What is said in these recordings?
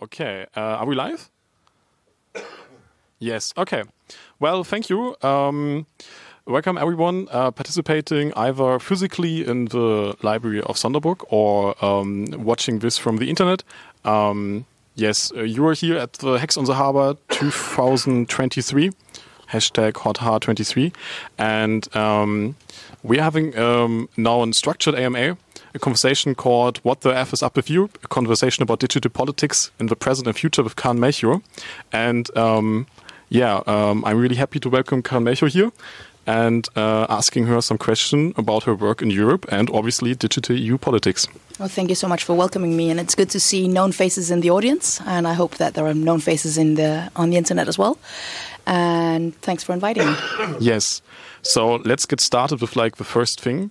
Okay, are we live? Yes, okay. Well, thank you. Welcome everyone participating either physically in the library of Sonderburg or watching this from the internet. Yes, you are here at the Hacks on the Harbor 2023, hashtag HotHar23. And we're having now a structured AMA, a conversation called What the F is Up With You? A conversation about digital politics in the present and future with Karen Melchior. And I'm really happy to welcome Karen Melchior here and asking her some question about her work in Europe and obviously digital EU politics. Well, thank you so much for welcoming me, and it's good to see known faces in the audience, and I hope that there are known faces on the internet as well. And thanks for inviting me. Yes. So let's get started with the first thing.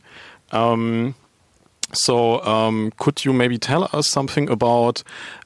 Could you maybe tell us something about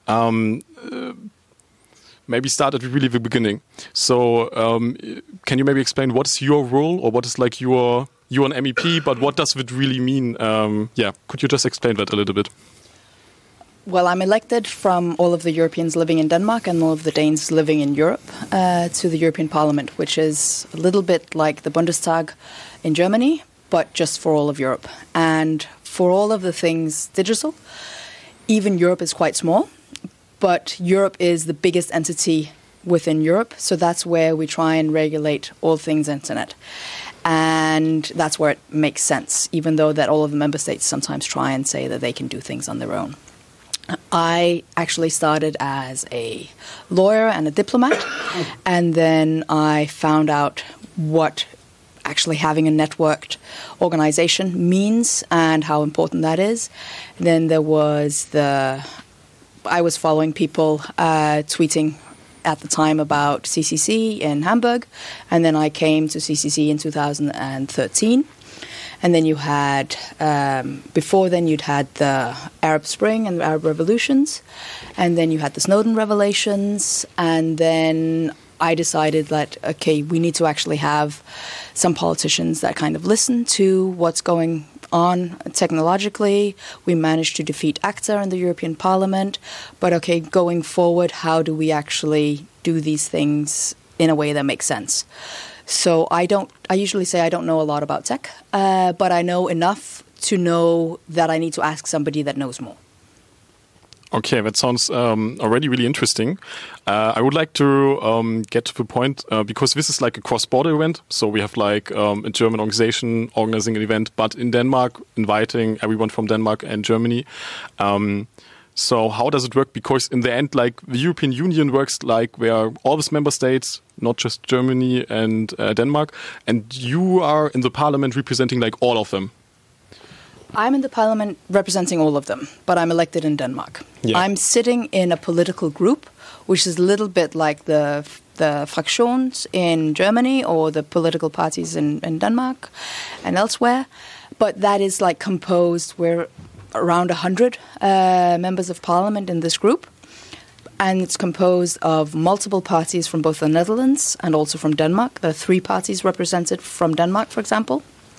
maybe start at really the beginning. So can you maybe explain what is your role, or what is you're an MEP, but what does it really mean? Could you just explain that a little bit? Well, I'm elected from all of the Europeans living in Denmark and all of the Danes living in Europe to the European Parliament, which is a little bit like the Bundestag in Germany, but just for all of Europe. And for all of the things digital, even Europe is quite small. But Europe is the biggest entity within Europe, so that's where we try and regulate all things internet. And that's where it makes sense, even though that all of the member states sometimes try and say that they can do things on their own. I actually started as a lawyer and a diplomat, and then I found out what actually having a networked organization means and how important that is. Then there was I was following people tweeting at the time about CCC in Hamburg, and then I came to CCC in 2013. And then you had, before then you'd had the Arab Spring and the Arab revolutions, and then you had the Snowden revelations, and then I decided that, okay, we need to actually have some politicians that kind of listen to what's going on technologically. We managed to defeat ACTA in the European Parliament. But okay, going forward, how do we actually do these things in a way that makes sense? So I usually say I don't know a lot about tech, but I know enough to know that I need to ask somebody that knows more. Okay, that sounds already really interesting. I would like to get to the point, because this is like a cross-border event. So we have a German organization organizing an event, but in Denmark, inviting everyone from Denmark and Germany. So how does it work? Because in the end, the European Union works where all these member states, not just Germany and Denmark, and you are in the parliament representing all of them. I'm in the parliament representing all of them, but I'm elected in Denmark. Yeah. I'm sitting in a political group, which is a little bit like the Fraktions in Germany or the political parties in Denmark and elsewhere. But that is composed, we're around 100 members of parliament in this group. And it's composed of multiple parties from both the Netherlands and also from Denmark. There are 3 parties represented from Denmark, for example.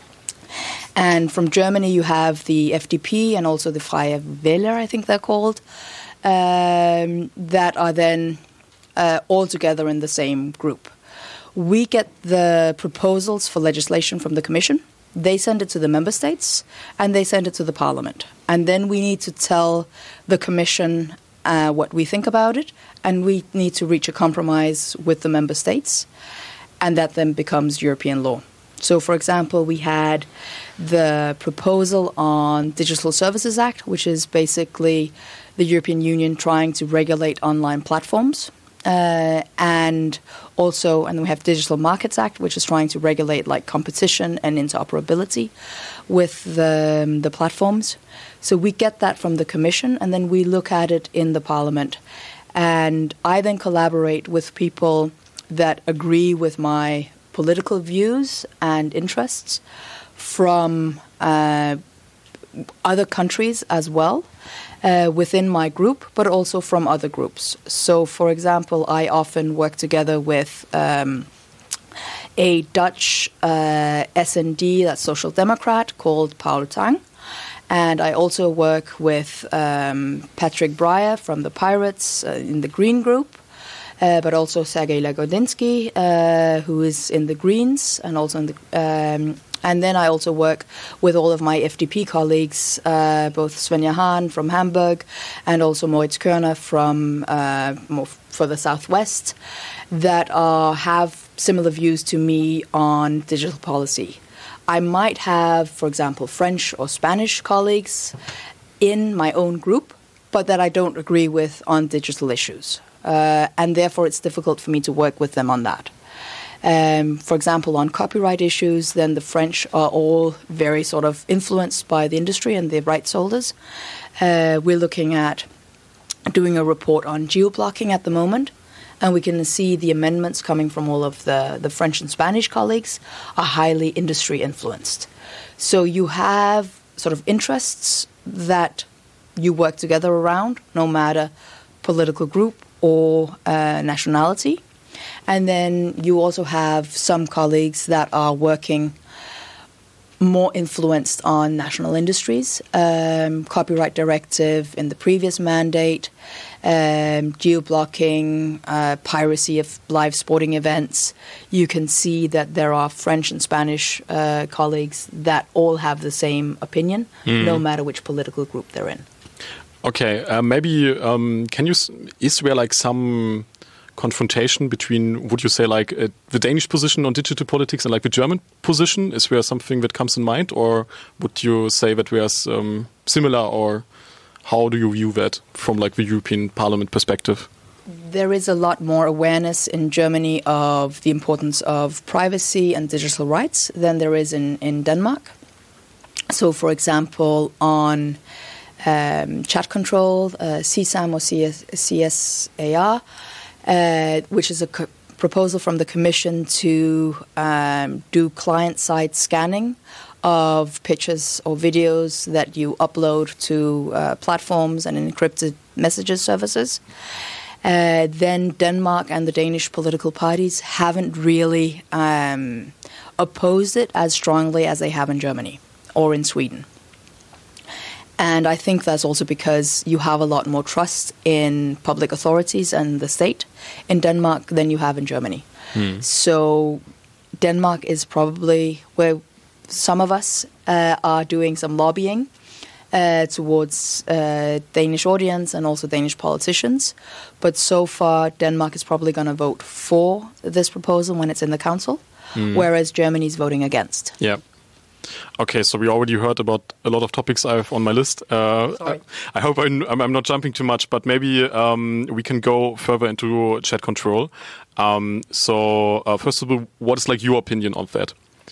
And from Germany, you have the FDP and also the Freie Wähler, I think they're called, that are then all together in the same group. We get the proposals for legislation from the Commission. They send it to the member states, and they send it to the Parliament. And then we need to tell the Commission what we think about it, and we need to reach a compromise with the member states, and that then becomes European law. So, for example, we had the proposal on Digital Services Act, which is basically the European Union trying to regulate online platforms. And we have Digital Markets Act, which is trying to regulate competition and interoperability with the platforms. So we get that from the Commission, and then we look at it in the Parliament. And I then collaborate with people that agree with my political views and interests from other countries as well within my group, but also from other groups. So, for example, I often work together with a Dutch SND, that's Social Democrat, called Paul Tang. And I also work with Patrick Breyer from the Pirates in the Green Group, but also Sergei Lagodinsky, who is in the Greens, and also in the and then I also work with all of my FDP colleagues, both Svenja Hahn from Hamburg and also Moritz Körner from for the Southwest, that have similar views to me on digital policy. I might have, for example, French or Spanish colleagues in my own group, but that I don't agree with on digital issues. And therefore, it's difficult for me to work with them on that. For example, on copyright issues, then the French are all very sort of influenced by the industry and the rights holders. We're looking at doing a report on geo-blocking at the moment, and we can see the amendments coming from all of the French and Spanish colleagues are highly industry influenced. So you have sort of interests that you work together around, no matter political group or nationality. And then you also have some colleagues that are working more influenced on national industries, copyright directive in the previous mandate, geo-blocking, piracy of live sporting events. You can see that there are French and Spanish colleagues that all have the same opinion, no matter which political group they're in. Okay, maybe is there like some confrontation between, would you say, like the Danish position on digital politics and like the German position? Is there something that comes in mind, or would you say that there's similar, or how do you view that from like the European Parliament perspective? There is a lot more awareness in Germany of the importance of privacy and digital rights than there is in Denmark. So, for example, on chat control, CSAM or CSAR, which is a proposal from the Commission to do client-side scanning of pictures or videos that you upload to platforms and encrypted messages services. Then Denmark and the Danish political parties haven't really opposed it as strongly as they have in Germany or in Sweden. And I think that's also because you have a lot more trust in public authorities and the state in Denmark than you have in Germany. So Denmark is probably where some of us are doing some lobbying towards Danish audience and also Danish politicians. But so far, Denmark is probably going to vote for this proposal when it's in the council, whereas Germany is voting against. Yeah. Okay, so we already heard about a lot of topics I have on my list. Sorry. I hope I'm not jumping too much, but maybe we can go further into chat control. So first of all, what is like your opinion on that?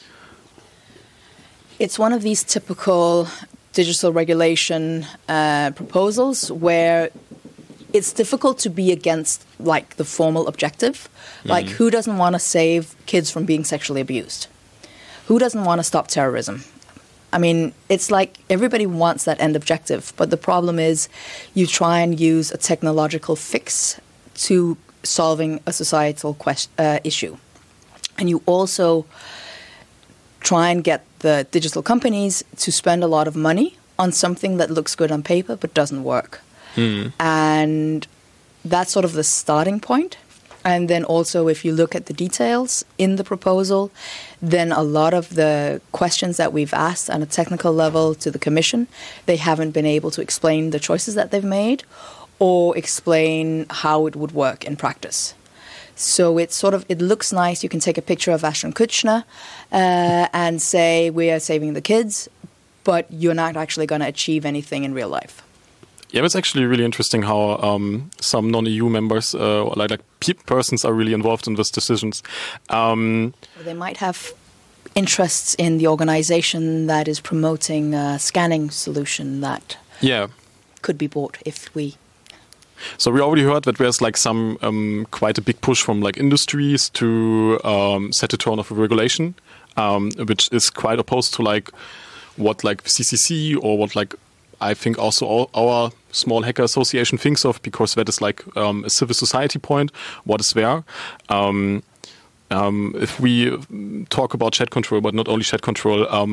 It's one of these typical digital regulation proposals where it's difficult to be against like the formal objective. Like, who doesn't want to save kids from being sexually abused? Who doesn't want to stop terrorism? I mean, it's like everybody wants that end objective, but the problem is you try and use a technological fix to solving a societal issue. And you also try and get the digital companies to spend a lot of money on something that looks good on paper but doesn't work. And that's sort of the starting point. And then also, if you look at the details in the proposal, then a lot of the questions that we've asked on a technical level to the Commission, they haven't been able to explain the choices that they've made or explain how it would work in practice. So it's sort of, it looks nice. You can take a picture of Ashton Kutcher and say, we are saving the kids, but you're not actually going to achieve anything in real life. Yeah, it's actually really interesting how some non-EU members, persons, are really involved in these decisions. They might have interests in the organization that is promoting a scanning solution that could be bought if we... So we already heard that there's like some quite a big push from like industries to set a tone of a regulation, which is quite opposed to like what like CCC or what like I think also our Small Hacker Association thinks of, because that is like a civil society point. What is there? If we talk about chat control, but not only chat control,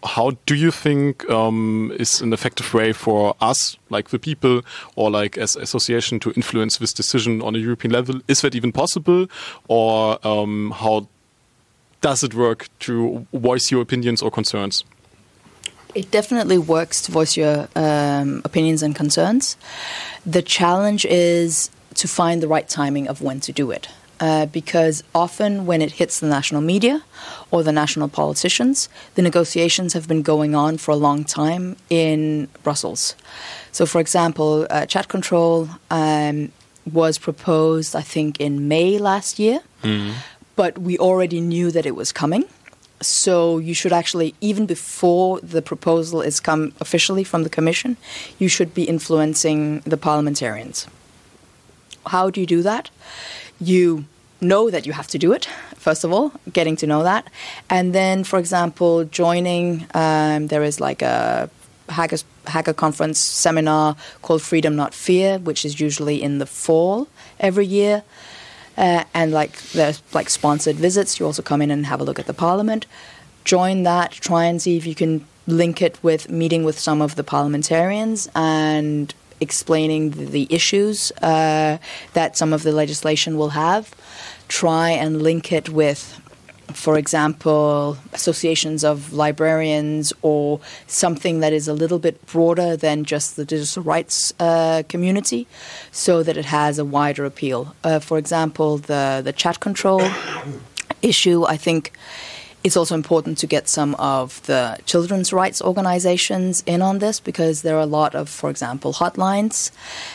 how do you think is an effective way for us, like the people, or like as association, to influence this decision on a European level? Is that even possible, or how does it work to voice your opinions or concerns? It definitely works to voice your opinions and concerns. The challenge is to find the right timing of when to do it. Because often when it hits the national media or the national politicians, the negotiations have been going on for a long time in Brussels. So, for example, chat control was proposed, I think, in May last year, but we already knew that it was coming. So you should actually, even before the proposal is come officially from the Commission, you should be influencing the parliamentarians. How do you do that? You know that you have to do it, first of all, getting to know that. And then, for example, joining, there is like a hacker conference seminar called Freedom Not Fear, which is usually in the fall every year. And like there's like sponsored visits. You also come in and have a look at the parliament. Join that, try and see if you can link it with meeting with some of the parliamentarians and explaining the issues that some of the legislation will have. Try and link it with, for example, associations of librarians or something that is a little bit broader than just the digital rights community, so that it has a wider appeal. For example, the chat control issue, I think it's also important to get some of the children's rights organizations in on this, because there are a lot of, for example, hotlines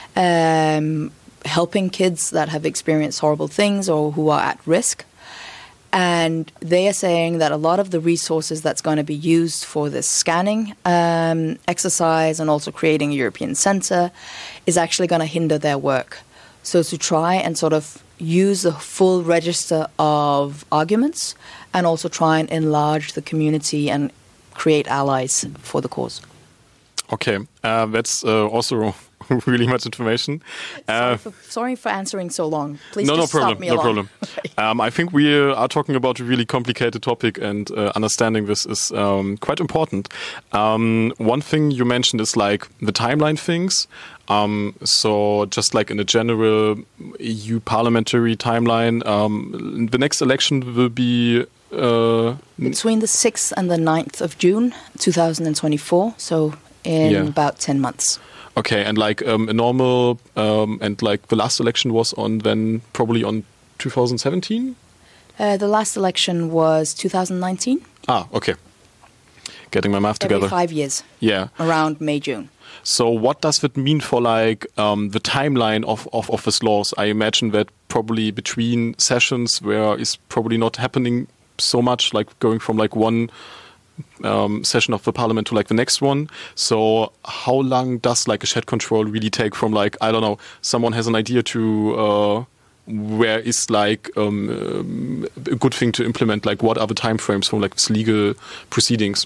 helping kids that have experienced horrible things or who are at risk. And they are saying that a lot of the resources that's going to be used for this scanning exercise and also creating a European centre is actually going to hinder their work. So to try and sort of use the full register of arguments and also try and enlarge the community and create allies for the cause. Okay, that's also really much information. Sorry for answering so long. Please no just problem, stop me no along. problem. I think we are talking about a really complicated topic, and understanding this is quite important. One thing you mentioned is like the timeline things. So just like in a general EU parliamentary timeline, the next election will be between the 6th and the 9th of June 2024, so in about 10 months. Okay, and like a normal, and like the last election was on then probably on 2017? The last election was 2019. Ah, okay. Getting my math together. Every 5 years. Yeah. Around May, June. So what does that mean for like the timeline of these laws? I imagine that probably between sessions where is probably not happening so much, like going from like one session of the parliament to like the next one. So how long does like a chat control really take from like, I don't know, someone has an idea to where is like a good thing to implement? Like what are the timeframes from like this legal proceedings?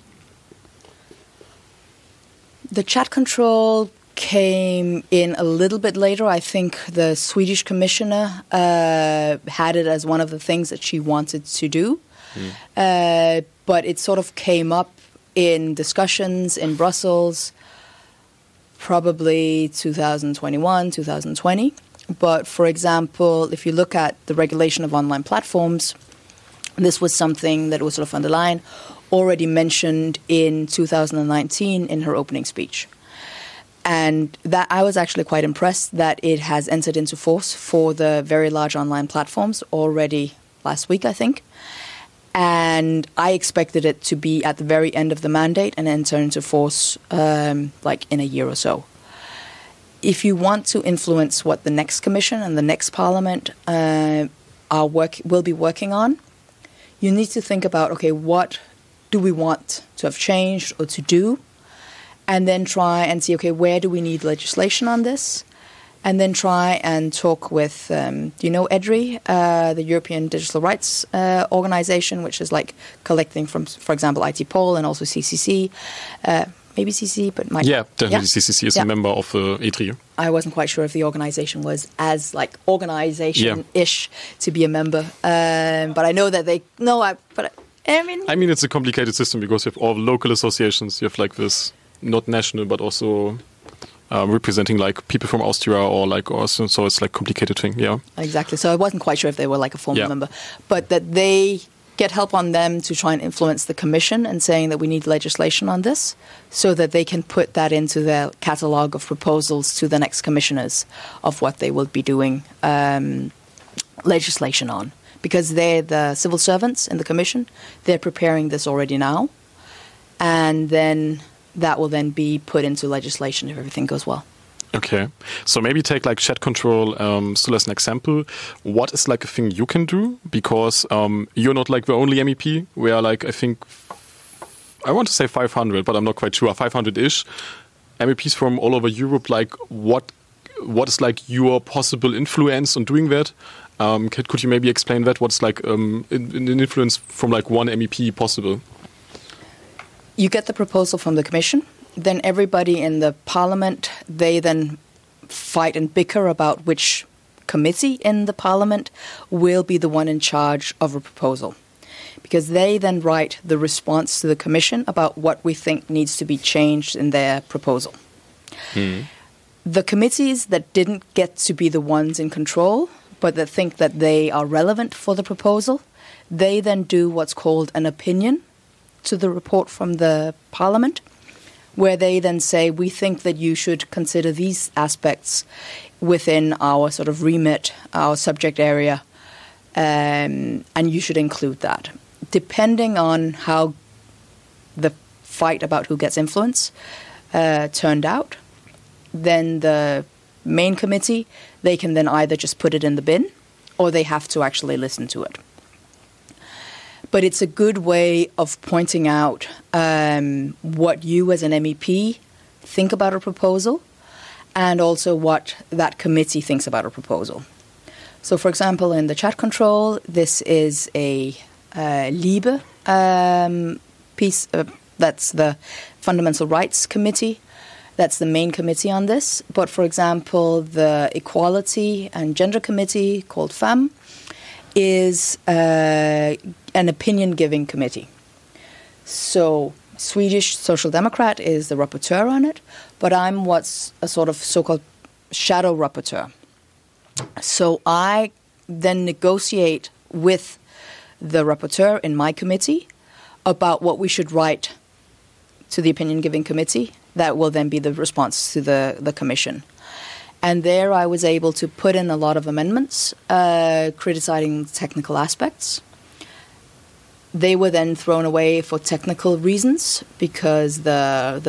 The chat control came in a little bit later. I think the Swedish commissioner had it as one of the things that she wanted to do. But it sort of came up in discussions in Brussels, probably 2021, 2020. But for example, if you look at the regulation of online platforms, this was something that was sort of underlined, already mentioned in 2019 in her opening speech. And that I was actually quite impressed that it has entered into force for the very large online platforms already last week, I think. And I expected it to be at the very end of the mandate and enter into force like in a year or so. If you want to influence what the next commission and the next parliament will be working on, you need to think about, okay, what do we want to have changed or to do? And then try and see, okay, where do we need legislation on this? And then try and talk with, do you know EDRI, the European Digital Rights Organization, which is like collecting from, for example, ITPOL and also CCC, maybe CCC, but might. Yeah, definitely CCC is a member of EDRI. I wasn't quite sure if the organization was as like organization-ish to be a member, but I know that I mean, it's a complicated system because you have all local associations. You have like this, not national, but also representing like people from Austria so it's like complicated thing. Yeah, exactly. So I wasn't quite sure if they were like a formal member, but that they get help on them to try and influence the commission and saying that we need legislation on this so that they can put that into their catalogue of proposals to the next commissioners of what they will be doing legislation on. Because they're the civil servants in the commission, they're preparing this already now. And then that will then be put into legislation if everything goes well. Okay. So maybe take like chat control still as an example. What is like a thing you can do? Because you're not like the only MEP. We are like, I think, I want to say 500, but I'm not quite sure, 500-ish MEPs from all over Europe. Like what is like your possible influence on doing that? Could you maybe explain that? What's like an influence from like one MEP possible? You get the proposal from the commission. Then everybody in the parliament, they then fight and bicker about which committee in the parliament will be the one in charge of a proposal. Because they then write the response to the commission about what we think needs to be changed in their proposal. The committees that didn't get to be the ones in control, but that think that they are relevant for the proposal, they then do what's called an opinion to the report from the parliament, where they then say, we think that you should consider these aspects within our sort of remit, our subject area, and you should include that. Depending on how the fight about who gets influence turned out, then the main committee, they can then either just put it in the bin or they have to actually listen to it. But it's a good way of pointing out what you as an MEP think about a proposal and also what that committee thinks about a proposal. So, for example, in the chat control, this is a LIBE piece. That's the Fundamental Rights Committee. That's the main committee on this. But, for example, the Equality and Gender Committee, called FEM, is an opinion-giving committee. So Swedish Social Democrat is the rapporteur on it, but I'm what's a sort of so-called shadow rapporteur. So I then negotiate with the rapporteur in my committee about what we should write to the opinion-giving committee. That will then be the response to the commission. And there I was able to put in a lot of amendments, criticizing technical aspects. They were then thrown away for technical reasons because the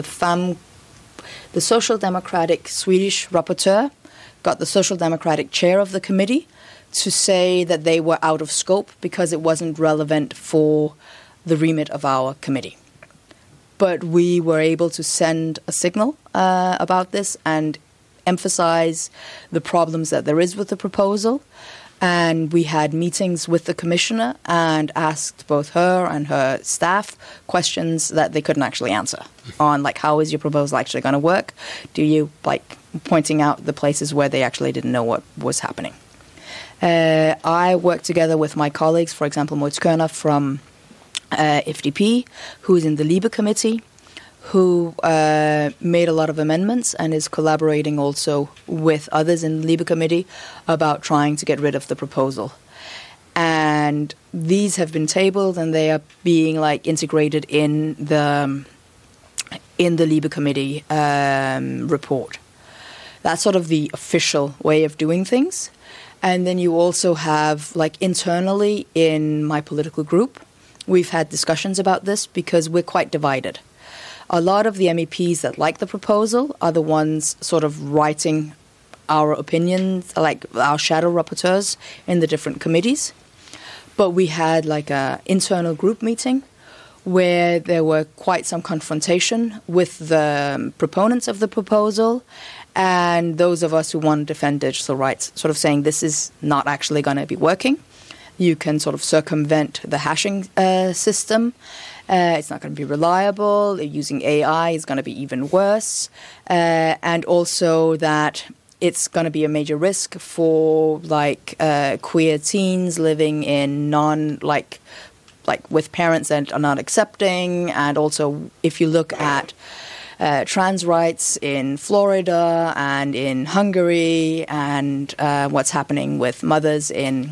Social Democratic Swedish rapporteur got the Social Democratic chair of the committee to say that they were out of scope because it wasn't relevant for the remit of our committee. But we were able to send a signal about this and emphasize the problems that there is with the proposal. And we had meetings with the commissioner and asked both her and her staff questions that they couldn't actually answer on, like, how is your proposal actually going to work? Do you, like, pointing out the places where they actually didn't know what was happening. I worked together with my colleagues, for example, Moritz Körner from FDP, who's in the LIBE committee, who made a lot of amendments and is collaborating also with others in the LIBE committee about trying to get rid of the proposal. And these have been tabled and they are being like integrated in the LIBE committee report. That's sort of the official way of doing things. And then you also have, like, internally in my political group, we've had discussions about this because we're quite divided. A lot of the MEPs that like the proposal are the ones sort of writing our opinions, like our shadow rapporteurs in the different committees. But we had like an internal group meeting where there were quite some confrontation with the proponents of the proposal and those of us who want to defend digital rights, sort of saying this is not actually going to be working. You can sort of circumvent the hashing system. It's not going to be reliable. Using AI is going to be even worse. And also that it's going to be a major risk for, like, queer teens living in like with parents that are not accepting, and also if you look at trans rights in Florida and in Hungary, and what's happening with mothers in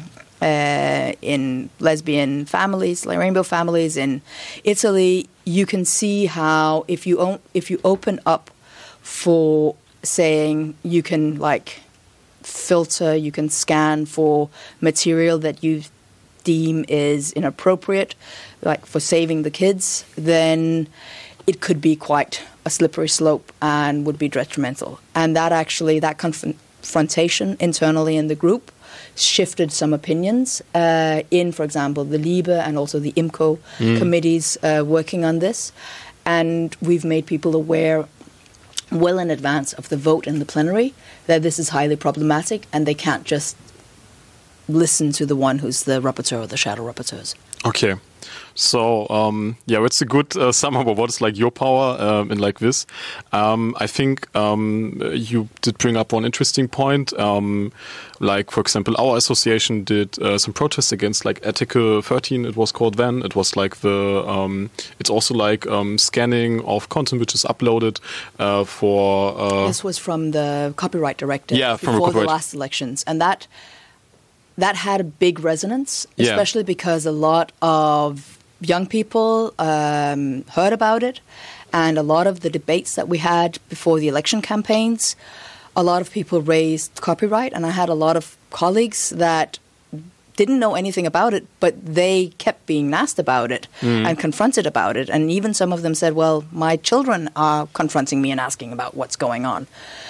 lesbian families, like rainbow families in Italy, you can see how if you open up for saying you can like filter, you can scan for material that you deem is inappropriate, like for saving the kids, then it could be quite a slippery slope and would be detrimental. And that confrontation internally in the group shifted some opinions in, for example, the LIBE and also the IMCO committees working on this. And we've made people aware well in advance of the vote in the plenary that this is highly problematic and they can't just listen to the one who's the rapporteur or the shadow rapporteurs. Okay. So, it's a good sum up of what is like your power in like this. I think you did bring up one interesting point. Like, for example, our association did some protests against like Article 13, it was called then. It was like it's also like scanning of content which is uploaded for... This was from the copyright directive from before the last elections. And that had a big resonance, especially because a lot of young people heard about it, and a lot of the debates that we had before the election campaigns, a lot of people raised copyright, and I had a lot of colleagues that didn't know anything about it, but they kept being asked about it and confronted about it, and even some of them said, well, my children are confronting me and asking about what's going on.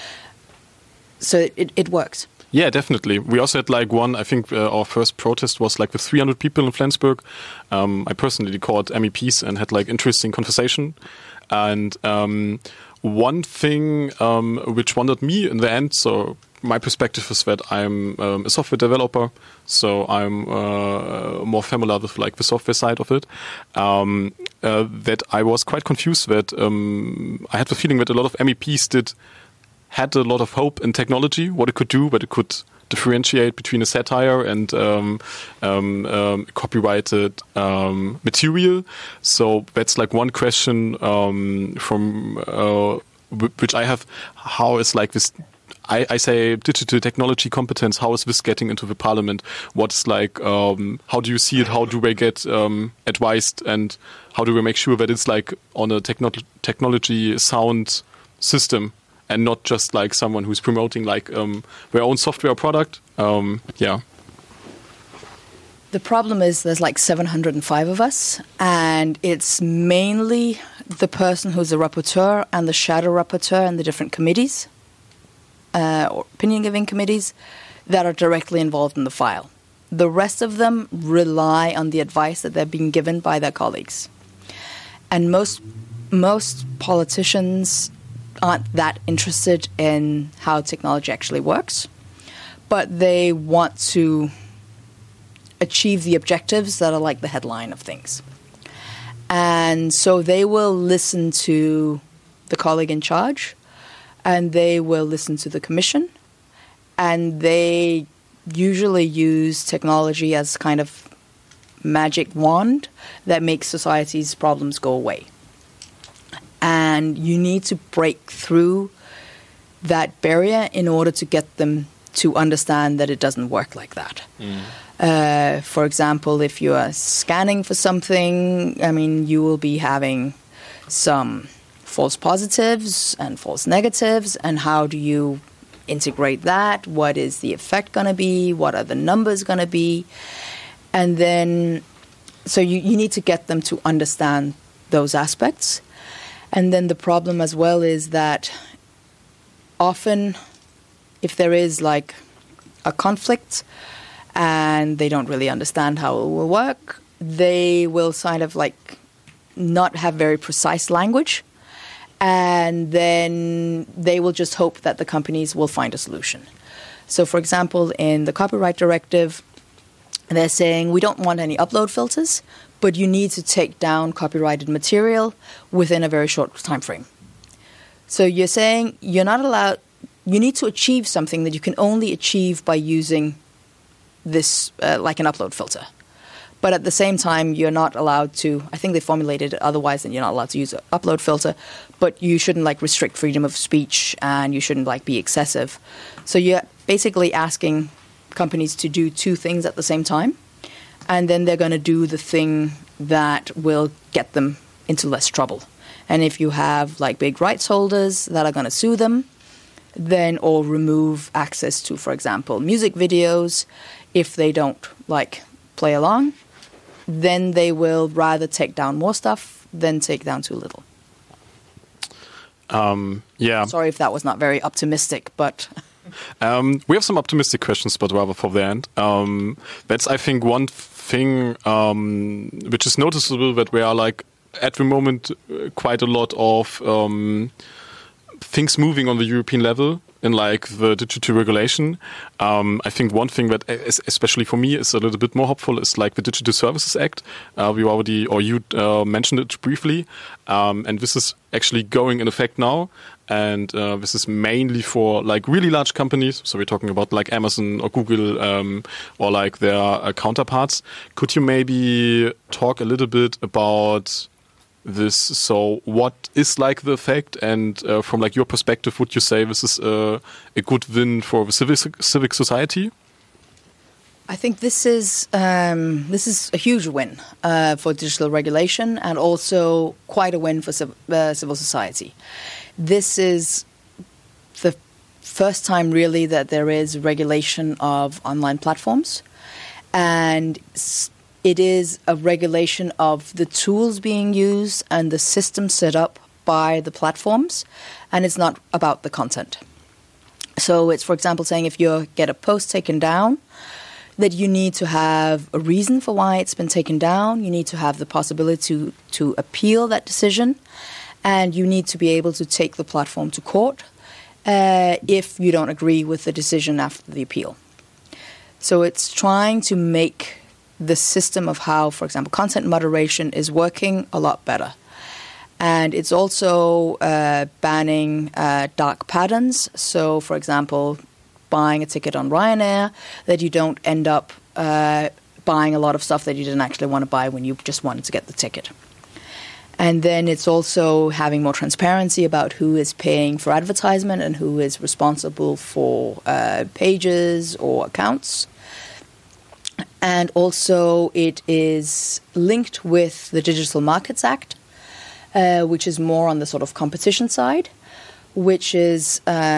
So it works. Yeah, definitely. We also had like one, I think our first protest was like with 300 people in Flensburg. I personally called MEPs and had like interesting conversation. And one thing which wondered me in the end, so my perspective is that I'm a software developer, so I'm more familiar with like the software side of it, that I was quite confused that I had the feeling that a lot of MEPs had a lot of hope in technology, what it could do, but it could differentiate between a satire and copyrighted material. So that's like one question from which I have. How is like this? I say digital technology competence. How is this getting into the parliament? What's like? How do you see it? How do they get advised? And how do we make sure that it's like on a technology sound system? And not just like someone who's promoting like their own software product. The problem is there's like 705 of us, and it's mainly the person who's the rapporteur and the shadow rapporteur and the different committees, or opinion-giving committees, that are directly involved in the file. The rest of them rely on the advice that they're being given by their colleagues. And most politicians aren't that interested in how technology actually works, but they want to achieve the objectives that are like the headline of things. And so they will listen to the colleague in charge, and they will listen to the commission, and they usually use technology as kind of magic wand that makes society's problems go away. And you need to break through that barrier in order to get them to understand that it doesn't work like that. For example, if you are scanning for something, I mean, you will be having some false positives and false negatives, and how do you integrate that? What is the effect going to be? What are the numbers going to be? And then, so you need to get them to understand those aspects. And then the problem as well is that often if there is like a conflict and they don't really understand how it will work, they will kind of like not have very precise language, and then they will just hope that the companies will find a solution. So for example, in the copyright directive, they're saying we don't want any upload filters, but you need to take down copyrighted material within a very short time frame. So you're saying you're not allowed, you need to achieve something that you can only achieve by using this, like an upload filter. But at the same time, you're not allowed to, I think they formulated it otherwise, and you're not allowed to use an upload filter, but you shouldn't like restrict freedom of speech, and you shouldn't like be excessive. So you're basically asking companies to do two things at the same time, and then they're going to do the thing that will get them into less trouble. And if you have like big rights holders that are going to sue them, then or remove access to, for example, music videos, if they don't like play along, then they will rather take down more stuff than take down too little. Yeah. Sorry if that was not very optimistic, but... We have some optimistic questions, but rather for the end. That's, I think, one thing which is noticeable, that we are like, at the moment, quite a lot of things moving on the European level in like the digital regulation. I think one thing that, especially for me, is a little bit more hopeful is like the Digital Services Act. We already, or you mentioned it briefly, and this is actually going in effect now. And this is mainly for like really large companies. So we're talking about like Amazon or Google or like their counterparts. Could you maybe talk a little bit about this? So what is like the effect, and from like your perspective, would you say this is a good win for the civic society? I think this is a huge win for digital regulation, and also quite a win for civil society. This is the first time really that there is regulation of online platforms, and it is a regulation of the tools being used and the system set up by the platforms, and it's not about the content. So it's, for example, saying if you get a post taken down, that you need to have a reason for why it's been taken down, you need to have the possibility to appeal that decision, and you need to be able to take the platform to court if you don't agree with the decision after the appeal. So it's trying to make the system of how, for example, content moderation is working a lot better. And it's also banning dark patterns. So, for example, buying a ticket on Ryanair, that you don't end up buying a lot of stuff that you didn't actually want to buy when you just wanted to get the ticket. And then it's also having more transparency about who is paying for advertisement and who is responsible for pages or accounts. And also it is linked with the Digital Markets Act, which is more on the sort of competition side, which is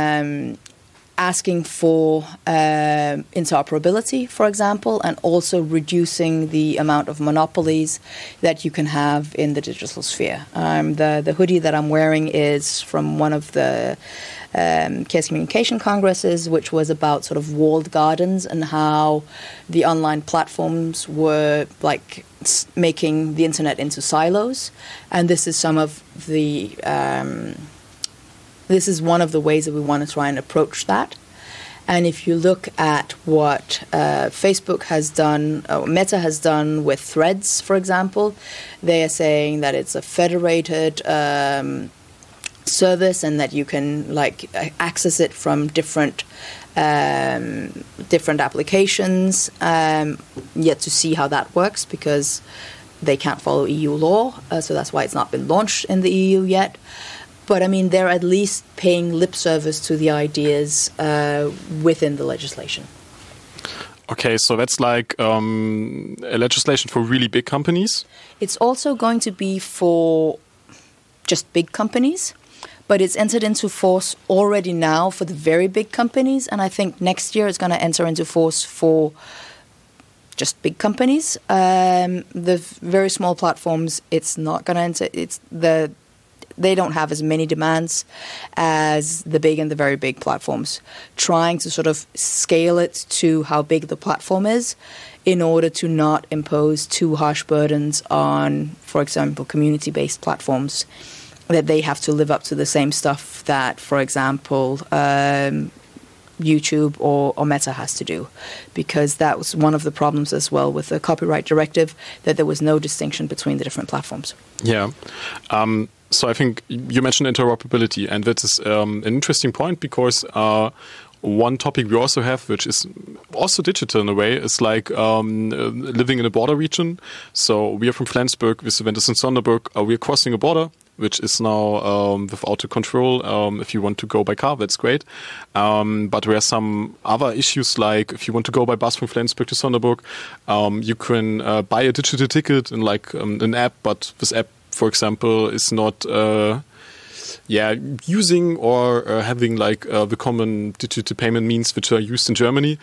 asking for interoperability, for example, and also reducing the amount of monopolies that you can have in the digital sphere. The hoodie that I'm wearing is from one of the Chaos Communication Congresses, which was about sort of walled gardens and how the online platforms were like making the internet into silos. And this is some of the this is one of the ways that we want to try and approach that. And if you look at what Facebook has done, or Meta has done with Threads, for example, they are saying that it's a federated service and that you can like access it from different applications. Yet to see how that works, because they can't follow EU law, so that's why it's not been launched in the EU yet. But, I mean, they're at least paying lip service to the ideas within the legislation. Okay, so that's like a legislation for really big companies? It's also going to be for just big companies, but it's entered into force already now for the very big companies, and I think next year it's going to enter into force for just big companies. The very small platforms, it's not going to enter. They don't have as many demands as the big and the very big platforms, trying to sort of scale it to how big the platform is in order to not impose too harsh burdens on, for example, community-based platforms, that they have to live up to the same stuff that, for example, YouTube or Meta has to do, because that was one of the problems as well with the copyright directive, that there was no distinction between the different platforms. Yeah. So I think you mentioned interoperability, and that is an interesting point, because one topic we also have, which is also digital in a way, is like living in a border region. So we are from Flensburg, with Juventus and Sonderburg. We are crossing a border, which is now with auto control. If you want to go by car, that's great. But there are some other issues, like if you want to go by bus from Flensburg to Sonderburg, you can buy a digital ticket in like an app, but this app, for example, is not using or having like the common digital payment means which are used in Germany.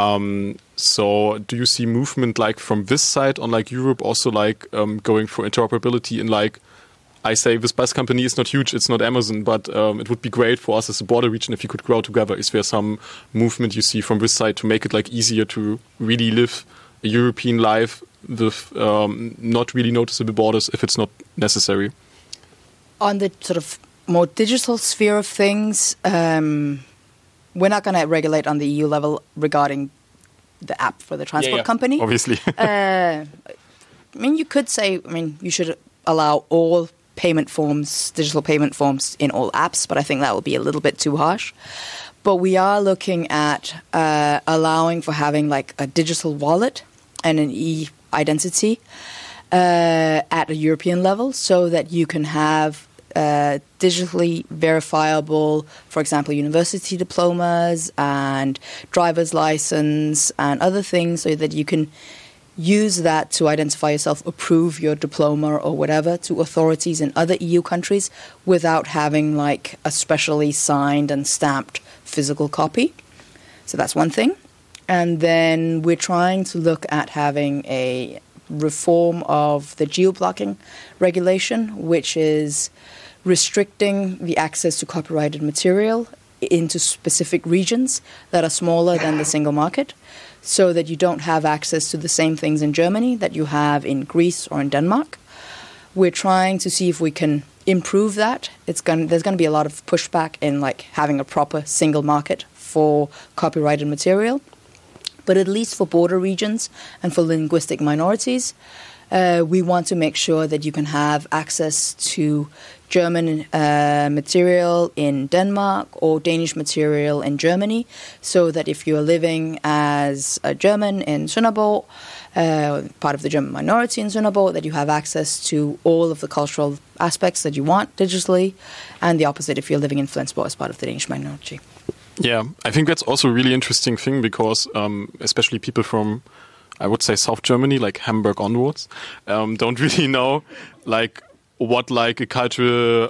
So do you see movement like from this side on like Europe also like going for interoperability in like, I say this bus company is not huge, it's not Amazon, but it would be great for us as a border region if you could grow together. Is there some movement you see from this side to make it like easier to really live a European life with not really noticeable borders if it's not necessary? On the sort of more digital sphere of things, we're not going to regulate on the EU level regarding the app for the transport company. Obviously. I mean, you could say, you should allow all payment forms, digital payment forms in all apps, but I think that would be a little bit too harsh. But we are looking at allowing for having like a digital wallet and an e-identity at a European level so that you can have digitally verifiable, for example, university diplomas and driver's license and other things so that you can use that to identify yourself, approve your diploma or whatever to authorities in other EU countries without having like a specially signed and stamped physical copy. So that's one thing. And then we're trying to look at having a reform of the geo-blocking regulation, which is restricting the access to copyrighted material into specific regions that are smaller than the single market, so that you don't have access to the same things in Germany that you have in Greece or in Denmark. We're trying to see if we can improve that. There's going to be a lot of pushback in like having a proper single market for copyrighted material. But at least for border regions and for linguistic minorities, we want to make sure that you can have access to German material in Denmark or Danish material in Germany, so that if you're living as a German in Sønderborg, part of the German minority in Sønderborg, that you have access to all of the cultural aspects that you want digitally, and the opposite if you're living in Flensborg as part of the Danish minority. Yeah, I think that's also a really interesting thing because especially people from, I would say, South Germany, like Hamburg onwards, don't really know like what like a cultural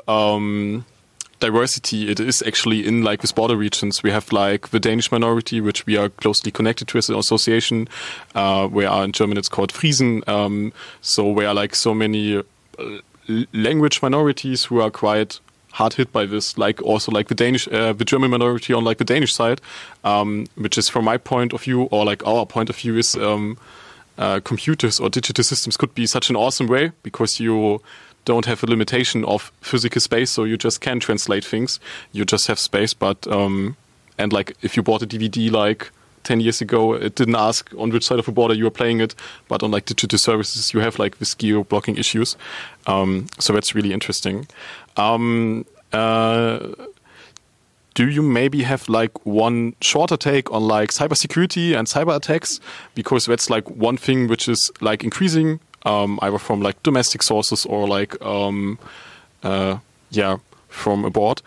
diversity it is actually in like these border regions. We have like the Danish minority, which we are closely connected to as an association, where in German it's called Friesen. So where like so many language minorities who are quite hard hit by this, like also like the German minority on like the Danish side, which is from my point of view or like our point of view is computers or digital systems could be such an awesome way because you don't have a limitation of physical space, so you just can translate things. You just have space, but and like if you bought a DVD like 10 years ago, it didn't ask on which side of the border you were playing it, but on like digital services, you have like this geo-blocking issues. So that's really interesting. Do you maybe have like one shorter take on like cybersecurity and cyber attacks? Because that's like one thing which is like increasing, either from like domestic sources or like, from abroad.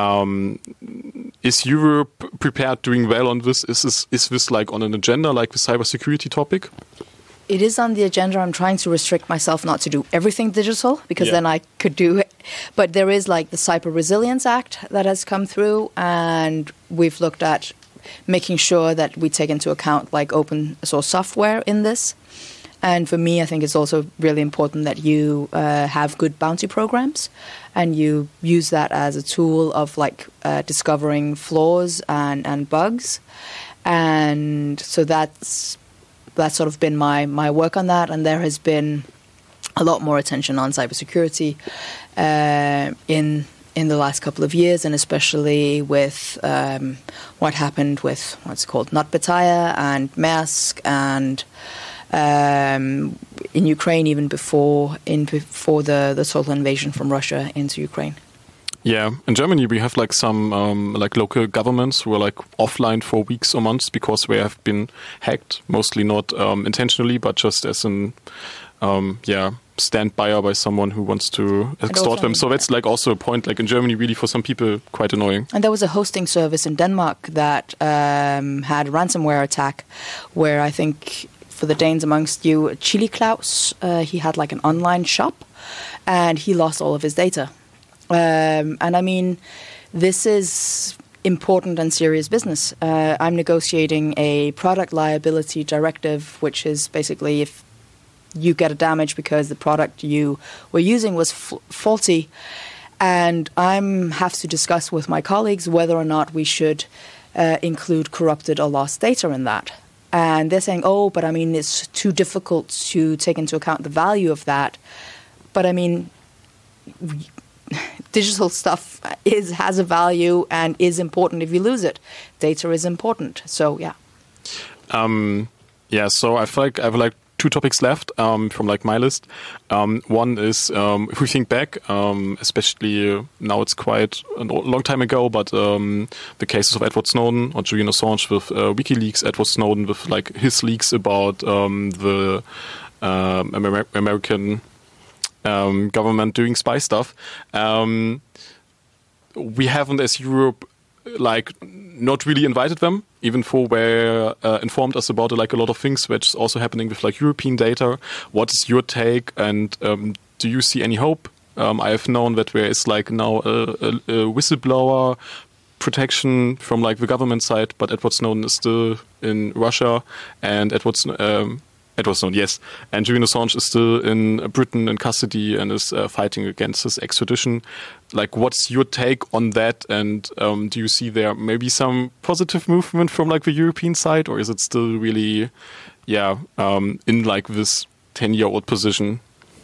Is Europe prepared, doing well on this? Is this like on an agenda, like the cybersecurity topic? It is on the agenda. I'm trying to restrict myself not to do everything digital because then I could do it. But there is like the Cyber Resilience Act that has come through, and we've looked at making sure that we take into account like open source software in this. And for me, I think it's also really important that you have good bounty programs and you use that as a tool of like discovering flaws and bugs. And so that's sort of been my work on that. And there has been a lot more attention on cybersecurity in the last couple of years, and especially with what happened with what's called NotPetya and Maersk and in Ukraine, even before the total invasion from Russia into Ukraine. Yeah, in Germany we have like some like local governments who are like offline for weeks or months because they have been hacked, mostly not intentionally, but just as an stand buyer by someone who wants to extort them. So that's like also a point, like in Germany, really for some people quite annoying. And there was a hosting service in Denmark that had a ransomware attack where I think for the Danes amongst you, Chili Klaus, he had like an online shop and he lost all of his data. And I mean, this is important and serious business. I'm negotiating a product liability directive, which is basically if you get a damage because the product you were using was faulty. And I have to discuss with my colleagues whether or not we should include corrupted or lost data in that. And they're saying, oh, but I mean, it's too difficult to take into account the value of that. But I mean, digital stuff has a value and is important if you lose it. Data is important. So, yeah. So I feel like I have like two topics left from like my list. One is if we think back, especially now it's quite a long time ago, but the cases of Edward Snowden or Julian Assange with WikiLeaks, Edward Snowden with like his leaks about the American government doing spy stuff. We haven't, as Europe, like not really invited them, even though they informed us about like a lot of things which is also happening with like European data. What is your take, and do you see any hope? I have known that there is like now a whistleblower protection from like the government side, but Edward Snowden is still in Russia, and Edward Snowden, yes, and Julian Assange is still in Britain in custody and is fighting against his extradition. Like, what's your take on that? And do you see there maybe some positive movement from like the European side, or is it still really, in like this 10-year-old position?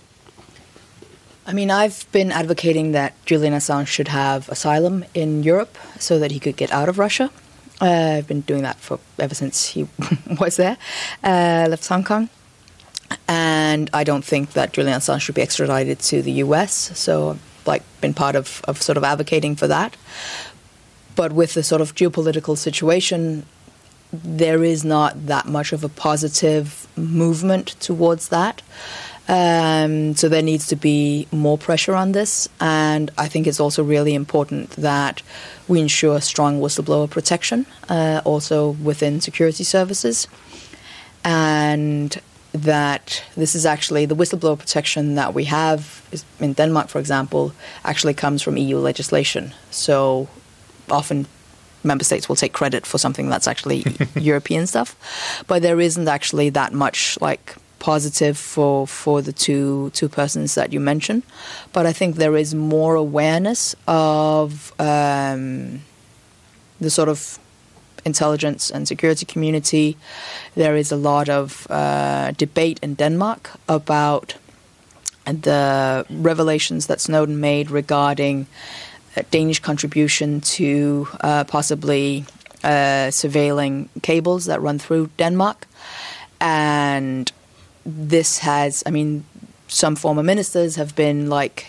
I mean, I've been advocating that Julian Assange should have asylum in Europe so that he could get out of Russia. I've been doing that ever since he was there, left Hong Kong. And I don't think that Julian Assange should be extradited to the US. So I've like been part of sort of advocating for that. But with the sort of geopolitical situation, there is not that much of a positive movement towards that. So there needs to be more pressure on this. And I think it's also really important that we ensure strong whistleblower protection, also within security services. And that this is actually the whistleblower protection that we have in Denmark, for example, actually comes from EU legislation. So often member states will take credit for something that's actually European stuff. But there isn't actually that much like positive for the two persons that you mentioned, but I think there is more awareness of the sort of intelligence and security community. There is a lot of debate in Denmark about the revelations that Snowden made regarding Danish contribution to possibly surveilling cables that run through Denmark. And this has, I mean, some former ministers have been like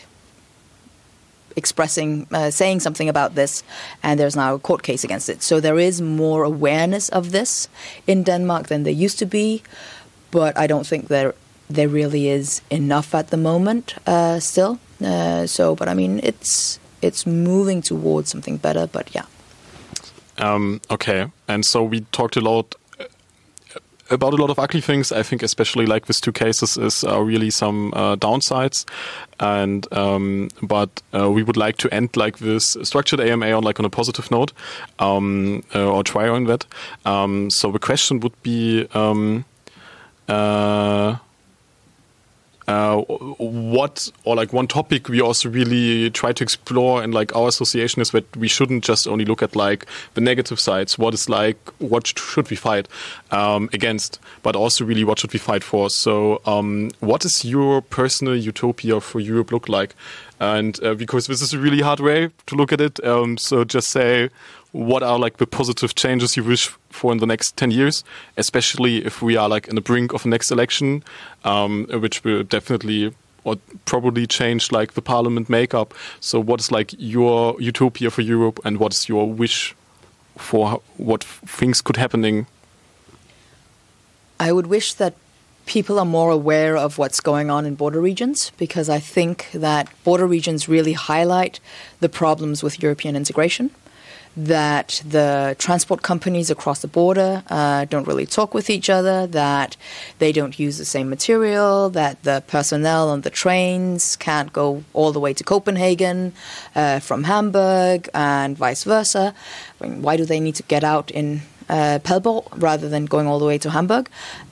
saying something about this, and there's now a court case against it. So there is more awareness of this in Denmark than there used to be, but I don't think there really is enough at the moment still. But I mean, it's moving towards something better, but yeah. Okay, and so we talked a lot about a lot of ugly things. I think especially like these two cases is really some downsides, and but we would like to end like this structured AMA on like on a positive note, or try on that. So the question would be what, or like one topic we also really try to explore in like our association is that we shouldn't just only look at like the negative sides. What is like, what should we fight against, but also really what should we fight for? So what is your personal utopia for Europe look like? And because this is a really hard way to look at it, so just say, what are like the positive changes you wish for in the next 10 years, especially if we are like in the brink of the next election, which will definitely or probably change like the parliament makeup. So what is like your utopia for Europe, and what is your wish for what things could happening? I would wish that people are more aware of what's going on in border regions, because I think that border regions really highlight the problems with European integration, that the transport companies across the border don't really talk with each other, that they don't use the same material, that the personnel on the trains can't go all the way to Copenhagen from Hamburg and vice versa. I mean, why do they need to get out in Padborg rather than going all the way to Hamburg?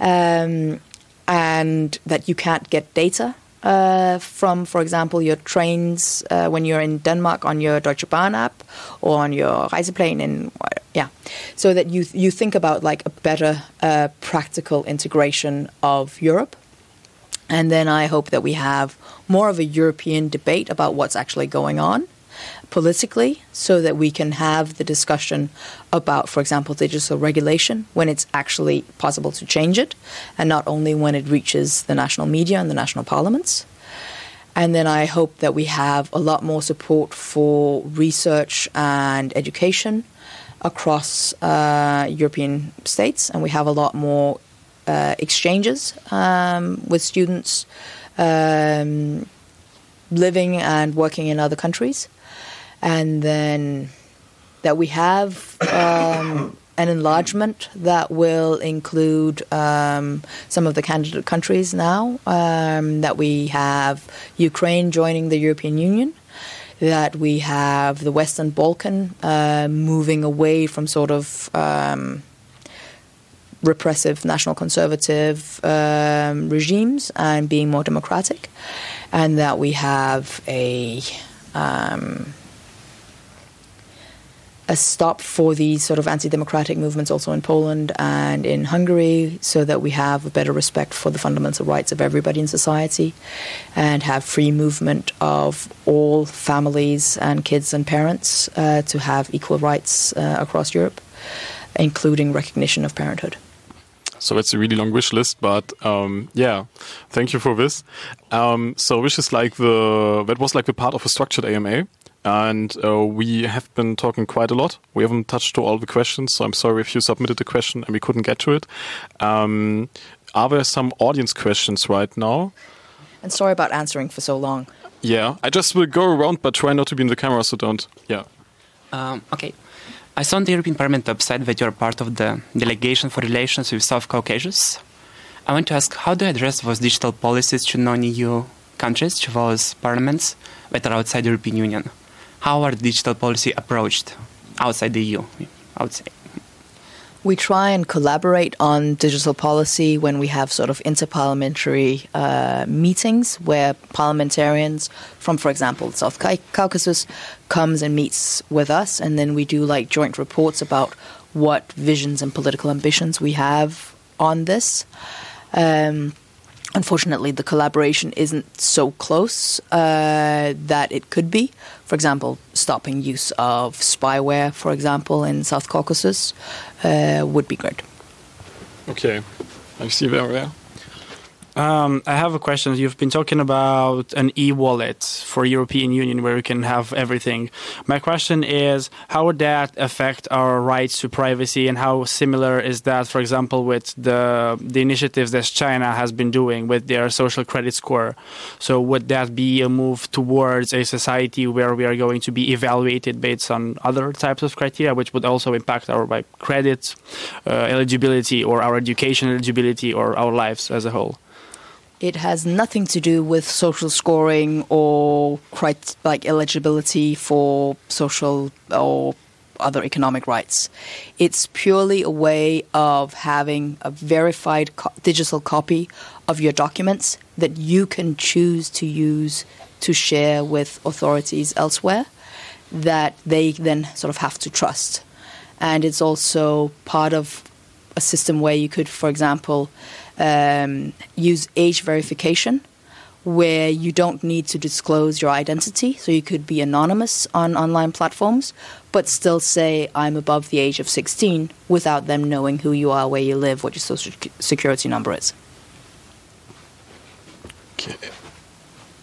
And that you can't get data from, for example, your trains when you're in Denmark on your Deutsche Bahn app or on your Reiseplan. So that you think about like a better practical integration of Europe. And then I hope that we have more of a European debate about what's actually going on politically, so that we can have the discussion about, for example, digital regulation when it's actually possible to change it, and not only when it reaches the national media and the national parliaments. And then I hope that we have a lot more support for research and education across European states, and we have a lot more exchanges with students living and working in other countries. And then that we have an enlargement that will include some of the candidate countries now, that we have Ukraine joining the European Union, that we have the Western Balkan moving away from sort of repressive national conservative regimes and being more democratic, and that we have a stop for these sort of anti-democratic movements also in Poland and in Hungary, so that we have a better respect for the fundamental rights of everybody in society and have free movement of all families and kids and parents to have equal rights across Europe, including recognition of parenthood. So it's a really long wish list, but thank you for this. So wish is that was like the part of a structured AMA. And we have been talking quite a lot. We haven't touched all the questions, so I'm sorry if you submitted a question and we couldn't get to it. Are there some audience questions right now? And sorry about answering for so long. Yeah, I just will go around, but try not to be in the camera, so don't. Yeah. Okay. I saw on the European Parliament website that you are part of the Delegation for Relations with South Caucasus. I want to ask, how do you address those digital policies to non-EU countries, to those parliaments that are outside the European Union? How are digital policy approached outside the EU, I would say? We try and collaborate on digital policy when we have sort of interparliamentary meetings where parliamentarians from, for example, South Caucasus comes and meets with us, and then we do like joint reports about what visions and political ambitions we have on this. Unfortunately, the collaboration isn't so close that it could be. For example, stopping use of spyware, for example, in South Caucasus would be great. Okay. I see there. I have a question. You've been talking about an e-wallet for European Union where you can have everything. My question is, how would that affect our rights to privacy, and how similar is that, for example, with the initiatives that China has been doing with their social credit score? So would that be a move towards a society where we are going to be evaluated based on other types of criteria, which would also impact our credit eligibility or our education eligibility or our lives as a whole? It has nothing to do with social scoring or eligibility for social or other economic rights. It's purely a way of having a verified digital copy of your documents that you can choose to use to share with authorities elsewhere that they then sort of have to trust. And it's also part of a system where you could, for example, use age verification, where you don't need to disclose your identity. So you could be anonymous on online platforms, but still say, I'm above the age of 16, without them knowing who you are, where you live, what your social security number is. Okay.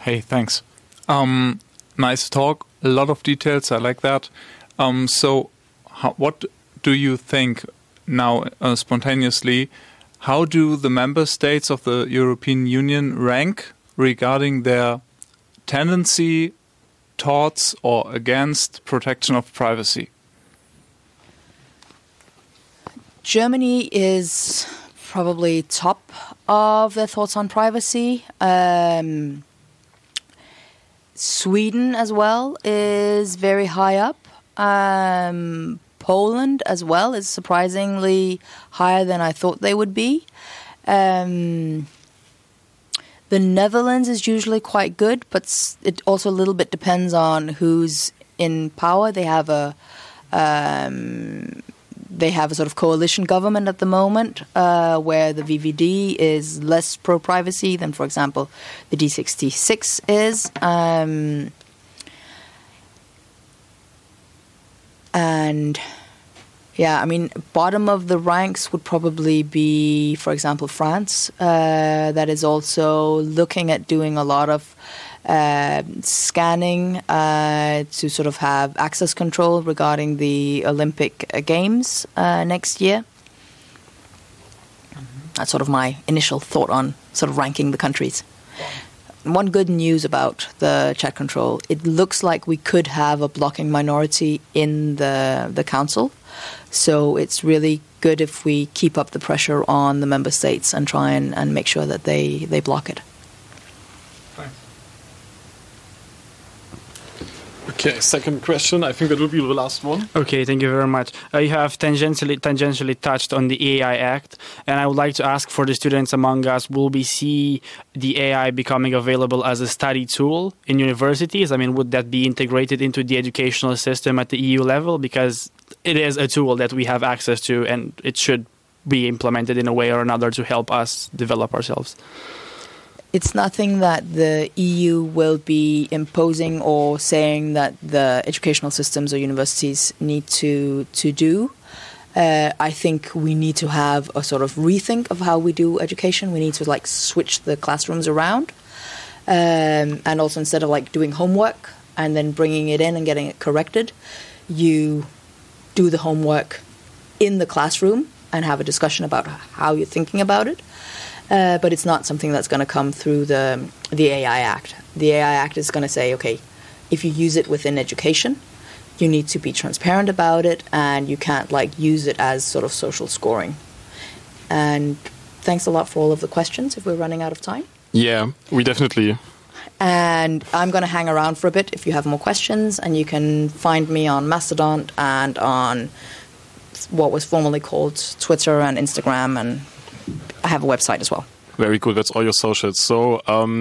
Hey, thanks. Nice talk. A lot of details. I like that. So, what do you think now, spontaneously? How do the member states of the European Union rank regarding their tendency towards or against protection of privacy? Germany is probably top of their thoughts on privacy. Sweden as well is very high up. Poland as well is surprisingly higher than I thought they would be. The Netherlands is usually quite good, but it also a little bit depends on who's in power. They have a sort of coalition government at the moment, where the VVD is less pro-privacy than, for example, the D66 is. And yeah, I mean, bottom of the ranks would probably be, for example, France, that is also looking at doing a lot of scanning to sort of have access control regarding the Olympic Games next year. That's sort of my initial thought on sort of ranking the countries. One good news about the chat control, it looks like we could have a blocking minority in the council. So it's really good if we keep up the pressure on the member states and try and make sure that they block it. Okay, second question. I think that will be the last one. Okay, thank you very much. You have tangentially touched on the AI Act, and I would like to ask for the students among us, will we see the AI becoming available as a study tool in universities? I mean, would that be integrated into the educational system at the EU level? Because it is a tool that we have access to, and it should be implemented in a way or another to help us develop ourselves. It's nothing that the EU will be imposing or saying that the educational systems or universities need to do. I think we need to have a sort of rethink of how we do education. We need to like switch the classrooms around, and also instead of like doing homework and then bringing it in and getting it corrected, you do the homework in the classroom and have a discussion about how you're thinking about it. But it's not something that's going to come through the AI Act. The AI Act is going to say, okay, if you use it within education, you need to be transparent about it, and you can't like use it as sort of social scoring. And thanks a lot for all of the questions. If we're running out of time. Yeah, we definitely. And I'm going to hang around for a bit if you have more questions, and you can find me on Mastodon and on what was formerly called Twitter and Instagram, and I have a website as well. Very cool. That's all your socials. So,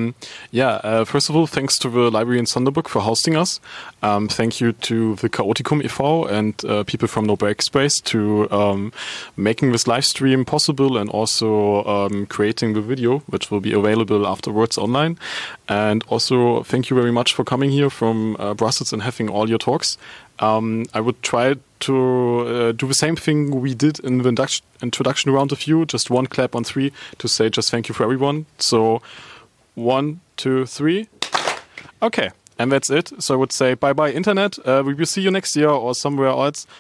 first of all, thanks to the library in Sonderburg for hosting us. Thank you to the Chaoticum e.V. and people from No Breakspace to making this live stream possible, and also creating the video, which will be available afterwards online. And also, thank you very much for coming here from Brussels and having all your talks. I would try to do the same thing we did in the introduction round of you, just one clap on 3 to say just thank you for everyone. So 1, 2, 3. Okay, and that's it. So I would say bye-bye, Internet. We will see you next year or somewhere else.